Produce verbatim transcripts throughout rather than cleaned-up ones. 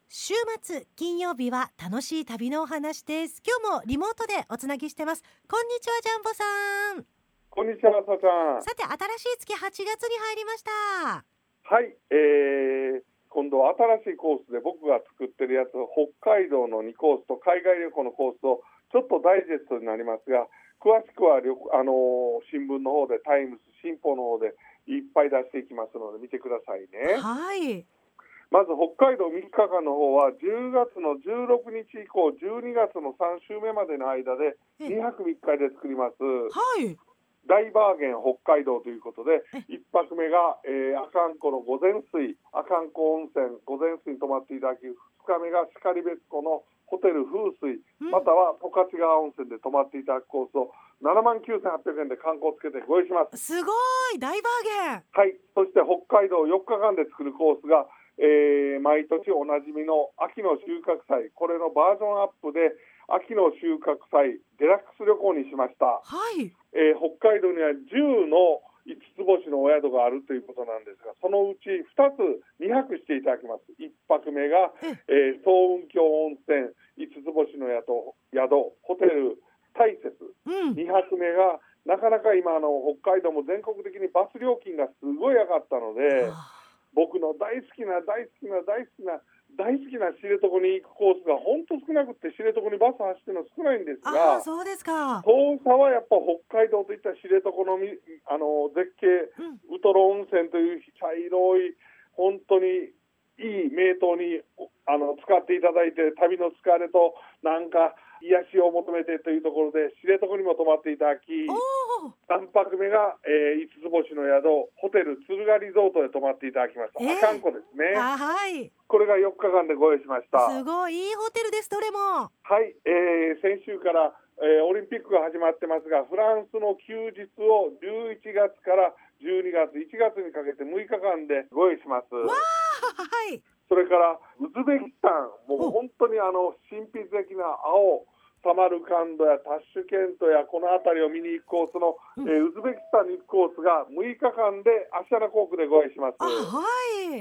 週末金曜日は楽しい旅のお話です。今日もリモートでおつなぎしてます。こんにちはジャンボさん。 こんにちは、さちゃん。 さて新しい月はちがつに入りました。 はい、えー、今度は新しいコースで僕が作ってるやつ、北海道のにコースと海外旅行のコースをちょっとダイジェストになりますが、詳しくは旅あのー、新聞の方でタイムス新報の方でいっぱい出していきますので見てくださいね。 はい。 まず北海道みっかかんの方はじゅうがつのじゅうろくにち以降じゅうにがつのさん週目までの間でにはくみっかで作ります。 はい。 大バーゲン北海道ということでいっぱくめが、えー、阿寒湖の御前水阿寒湖温泉御前水に泊まっていただき、ふつかめが然別湖のホテル風水、うん、または十勝川温泉で泊まっていただくコースをななまんきゅうせんはっぴゃくえんで観光つけてご用意します。 すごい大バーゲン。 はい。そして北海道よっかかんで作るコースが、えー、毎年おなじみの秋の収穫祭、これのバージョンアップで秋の収穫祭デラックス旅行にしました。 はい。 えー、北海道にはじゅうのいつつ星のお宿があるということなんですが、そのうちふたつにはくしていただきます。いっぱくめが、えー、層雲峡温泉いつつ星の宿、宿ホテル大雪、うん、にはくめがなかなか今あの北海道も全国的にバス料金がすごい上がったので、僕の大好きな大好きな大好きな大好きな知床に行くコースが本当少なくて、知床にバス走ってるの少ないんですが、 あ、そうですか。 遠さはやっぱ北海道といった知床のあの絶景、うん、ウトロ温泉という茶色い本当にいい名湯にあの使っていただいて、旅の疲れとなんか癒しを求めてというところで知床にも泊まっていただき、さんぱくめが、えー、いつつ星の宿ホテル敦賀リゾートで泊まっていただきました。阿寒湖ですね。 あ、はい、 これがよっかかんでご用意しました。 すごいいいホテルです。どれも。 はい、えー、先週から、えー、オリンピックが始まってますが、フランスの休日をじゅういちがつからじゅうにがついちがつにかけてむいかかんでご用意します。 わー、はい。 それからウズベキスタン、もう本当にあの神秘的な青、サマルカンドやタッシュケントやこの辺りを見に行くコースの、うん、えー、ウズベキスタンに行くコースがむいかかんでアシアナ航空でご用意します。 あ、はい。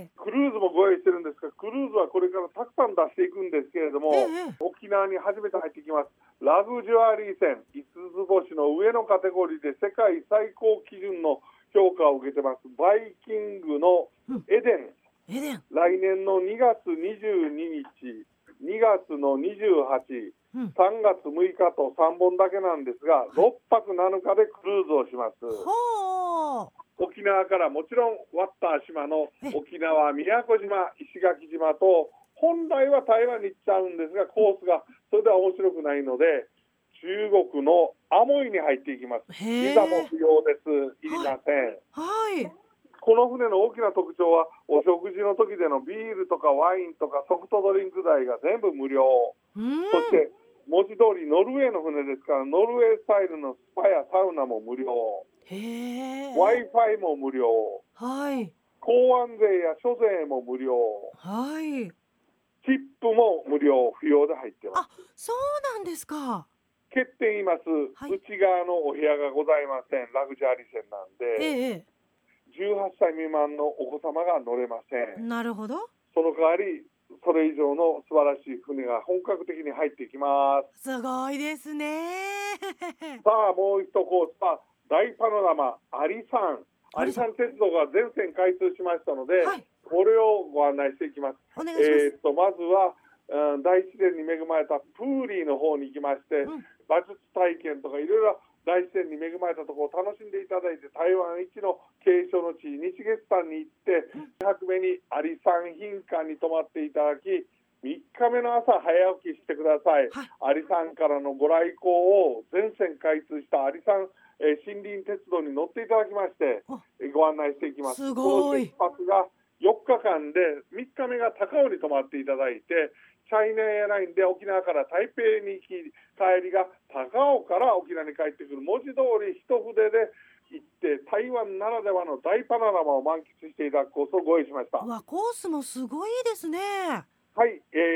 クルーズもご用意してるんですが、クルーズはこれからたくさん出していくんですけれども、ええ、沖縄に初めて入ってきますラグジュアリー船いつつ星の上のカテゴリーで世界最高基準の評価を受けてますバイキングのエデン、 うん、エデン来年のにがつにじゅうににち、にがつのにじゅうはち、うん、さんがつむいかとさんぼんだけなんですが、ろっぱくなのかでクルーズをします。 ほー。 沖縄からもちろんワッター島の沖縄、宮古島、石垣島と本来は台湾に行っちゃうんですが、コースがそれでは面白くないので中国のアモイに入っていきます。ビザも不要です。いりません。 はい、はい。 この船の大きな特徴はお食事の時でのビールとかワインとかソフトドリンク代が全部無料。そして文字通りノルウェーの船ですから、ノルウェースタイルのスパやサウナも無料。 へー。 Wi-Fi も無料。 はい。 港湾税や諸税も無料。 はい。 チップも無料不要で入ってます。 あ、そうなんですか。 欠点言います、はい、内側のお部屋がございません。ラグジュアリー船なんで、 ええ、 じゅうはっさい未満のお子様が乗れません。 なるほど。 その代わりそれ以上の素晴らしい船が本格的に入っていきます。 すごいですね。 さあもう一コースは大パノラマアリサンアリサン鉄道が全線開通しましたので、はい、これをご案内していきます。 お願いします。 えー、とまずは、うん、大自然に恵まれたプーリーの方に行きまして、うん、馬術体験とかいろいろ大自然に恵まれたところを楽しんでいただいて、台湾一の景勝の地日月山に行って、にはくめにアリサン賓館に泊まっていただき、みっかめの朝早起きしてください。はい、アリサンからのご来光を全線開通したアリサン、えー、森林鉄道に乗っていただきまして、えー、ご案内していきます。 すごい。 この出発がよっかかんでみっかめが高尾に泊まっていただいて、チャイナエアラインで沖縄から台北に行き、帰りが高尾から沖縄に帰ってくる文字通り一筆で行って台湾ならではの大パノラマを満喫していただくコースをご用意しました。 うわ、コースもすごいですね。 はい、え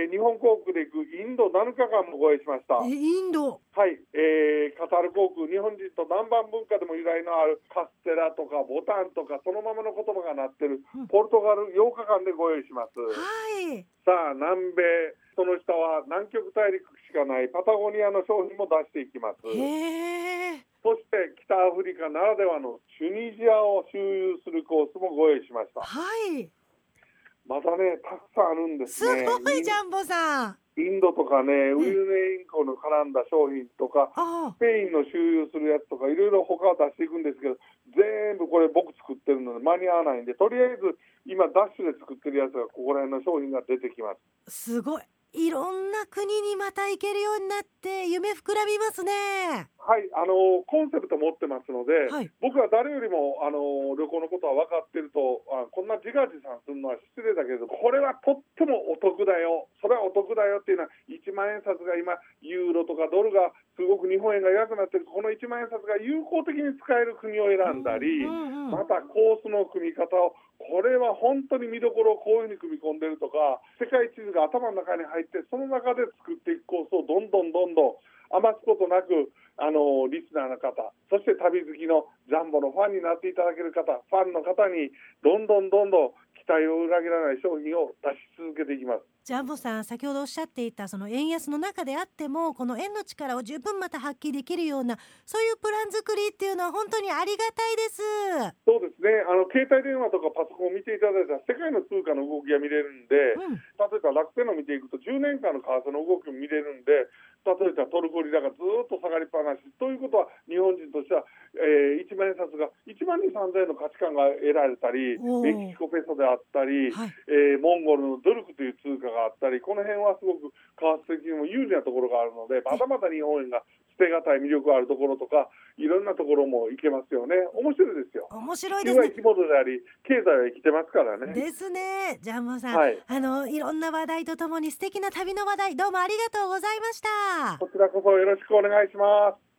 えー日本航空で行くインドなのかかんもご用意しました。 えインドはい、えーカタール航空、日本人と南蛮文化でも由来のあるカステラとかボタンとかそのままの言葉がなってるうんポルトガルようかかんでご用意します。 はいさあ南米、その下は南極大陸しかないパタゴニアの商品も出していきます。 へえそして北アフリカならではのチュニジアを周遊するコースもご用意しました。 はいまだねたくさんあるんですすね。 ごいジャンボさん。 インドとかね、ウユネインコの絡んだ商品とか、 あスペインの周遊するやつとか、いろいろ他は出していくんですけど、全部これ僕作ってるので間に合わないんで、とりあえず今ダッシュで作ってるやつがここら辺の商品が出てきます。 すごいいろんな国にまた行けるようになって夢膨らみますね。 はい、あのコンセプト持ってますので、 はい僕は誰よりもあの旅行のことは分かってると、あこんな自画自賛するのは失礼だけど、これはとってもお得だよ、それはお得だよっていうのは、いちまん円札が今、ユーロとかドルがすごく日本円が安くなってる、このいちまん円札が有効的に使える国を選んだり、 うんうんうんまたコースの組み方を、これは本当に見どころをこういうふうに組み込んでるとか、世界地図が頭の中に入って、その中で作っていくコースをどんどんどんどん余すことなく、あのリスナーの方、そして旅好きのジャンボのファンになっていただける方、ファンの方にどんどんどんどん期待を裏切らない商品を出し続けていきます。 ジャンボさん、先ほどおっしゃっていたその円安の中であってもこの円の力を十分また発揮できるようなそういうプラン作りっていうのは本当にありがたいです。 そうですね、あの携帯電話とかパソコンを見ていただいたら世界の通貨の動きが見れるんで、 うん例えば楽天の見ていくとじゅうねんかんの為替の動きも見れるんで、例えばトルコリラがずっと下がりっぱなしということは、日本人としては、えー、いちまん円札がいちまんにせんさんぜんえんの価値観が得られたり、 おーメキシコペソであったり、 はいえーモンゴルのドルクという通貨があったり、この辺はすごく為替的にも有利なところがあるので、まだまだ日本円が捨てがたい魅力があるところとか、いろんなところも行けますよね。面白いですよ。 面白い地球はですね。 生き物であり、経済は生きてますからね。 ですね。ジャンボさん、 はいあのいろんな話題とともに素敵な旅の話題どうもありがとうございました。 こちらこそよろしくお願いします。